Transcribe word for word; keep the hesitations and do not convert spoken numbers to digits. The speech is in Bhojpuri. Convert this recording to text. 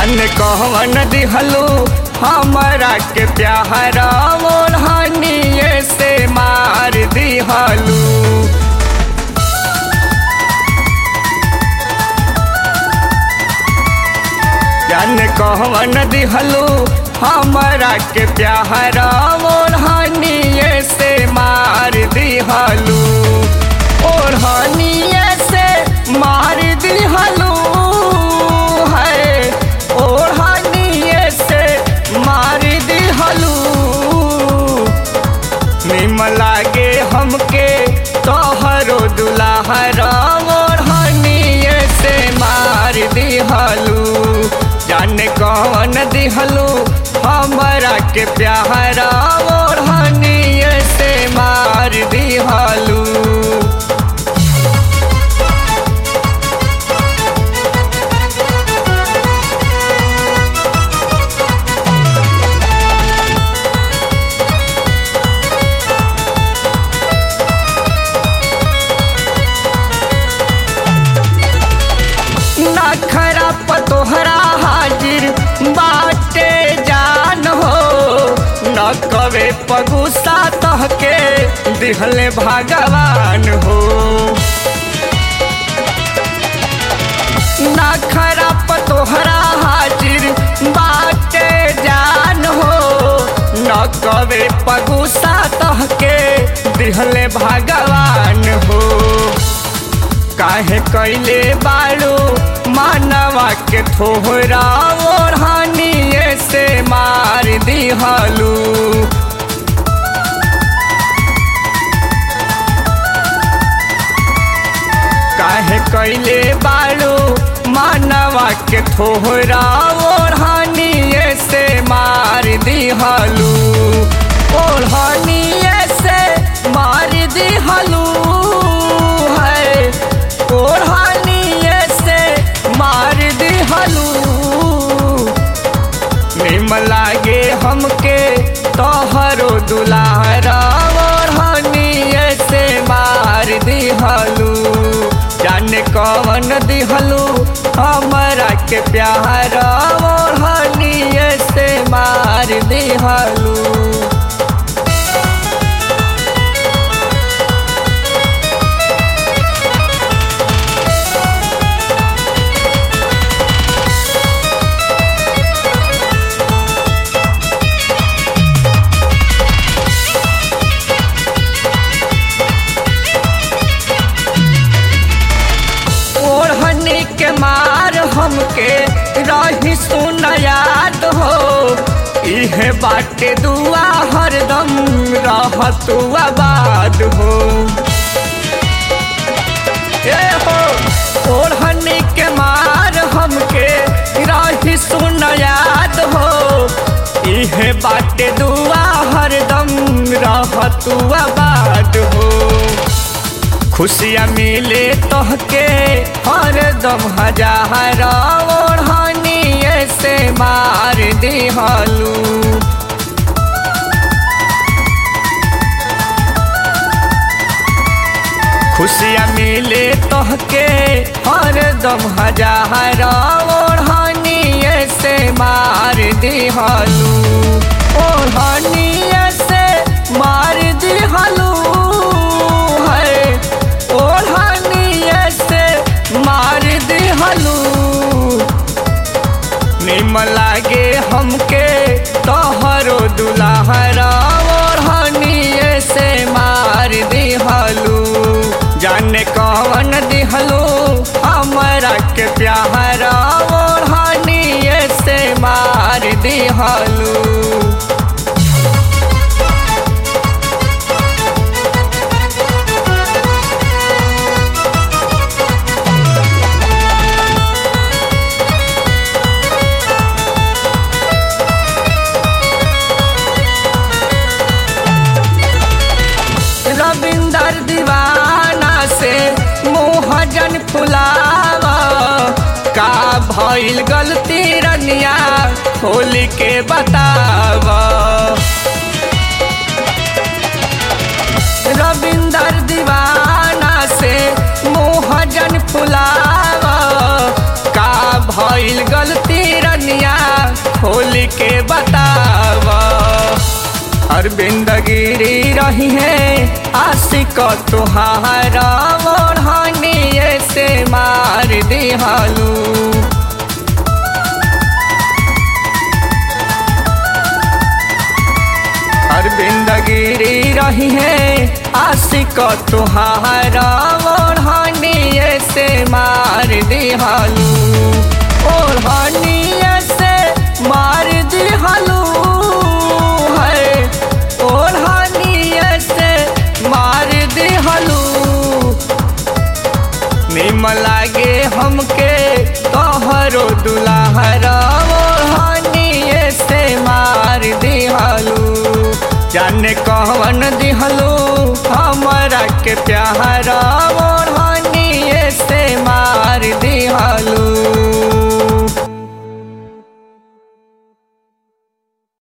जाने कहवन दिहलू हमरा के प्यारा ओढ़निए से मार दिहलू। जाने कहवन दिहलू हमरा के प्यारा ओढ़निए से मार दिहलू। ओढ़निए से मार दिहलू है, ओढ़निए से मार दिहलू। निम लागे हमके तोहरो दुल्हरा ओढ़निए से मार दिहलू। जाने कौन दिहलू हमरा के प्यारा ओढ़निए से मार दिहलू। नखरा पतोहरा हाजिर बाटे जान हो, न कवे पगुसा तहके दिहले भगवान हो। नखरा पतोहरा हाजिर बाटे जान हो, न कवे पगुसा तहके दिहले भगवान हो। काहे कैले बाड़ू मानवा के थोहरा ओढ़निए से मार दिहलू। काहे कैले बाड़ू मानवा के थोहरा ओढ़निए से मार दिहलू। ओढ़निए से मार दिहलू है, ओढ़निए से मार दिहलू। निम लागे हमके तोहरो दुल्हरा ओढ़निए से मार दिहलू। जाने कौन दिहलू हमरा के प्यारा ओढ़निए से मार दिहलू। ओढ़नी के मार हमके रही सुन याद हो, इहे बाटे दुआ हरदम रहतु आबाद हो। ए हो ओढ़नी के मार हमके रही सुन याद हो, इहे बाटे दुआ हरदम रहतु आबाद हो। खुशियाँ मिले तोहके हरदम हजारा ओढ़निए से मार दिहलू। खुशियाँ मिले तोहके हरदम हजारा ओढ़निए से मार दिहलू। ओढ़निए से मार दिहलू है, ओढ़निए से मार दिहलू। निम लागे हमके तोहरो दुल्हरा ओढ़निए से मार दिहलू। जाने कौन दिहलू हमरा के प्यारा ओढ़निए से मार दिहलू। रविंदर दीवाना से मोहजन फुलावा, का भइल गलती रनिया खोल के बतावा। रविंदर दीवाना से मोहजन फुलावा, का भइल गलती रनिया के बताव। अरविंद गिरी रही है आशिक तुहारा ओढ़निए से मार दिहलू। अरविंद गिरी रही है आशिक तुहारा ओढ़निए से मार दिहलू। ओढ़निए से मार दिहलू है, ओढ़निए से मार दिहलू। निम लागे हमके तोहरो दुल्हरा ओढ़निए से मार दिहलू। जाने कौन दिहलू हमरा के प्यारा